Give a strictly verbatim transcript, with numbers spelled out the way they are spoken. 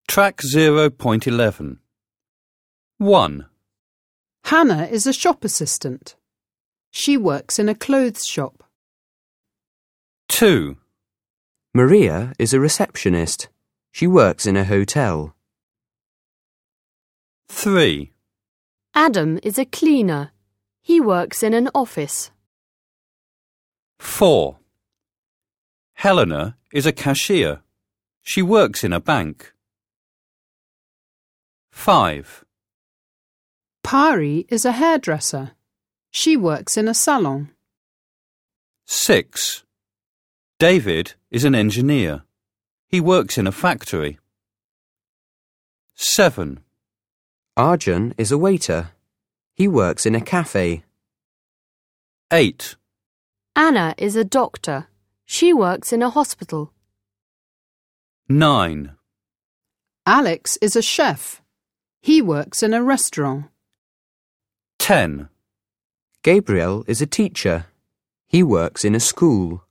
Track zero point eleven. one. Hannah is a shop assistant. She works in a clothes shop. two. Maria is a receptionist. She works in a hotel. three. Adam is a cleaner. He works in an office. four. Helena is a cashier. She works in a bank. five. Pari is a hairdresser. She works in a salon. six. David is an engineer. He works in a factory. seven. Arjun is a waiter. He works in a cafe. eight. Anna is a doctor. She works in a hospital. nine. Alex is a chef. He works in a restaurant. ten. Gabriel is a teacher. He works in a school.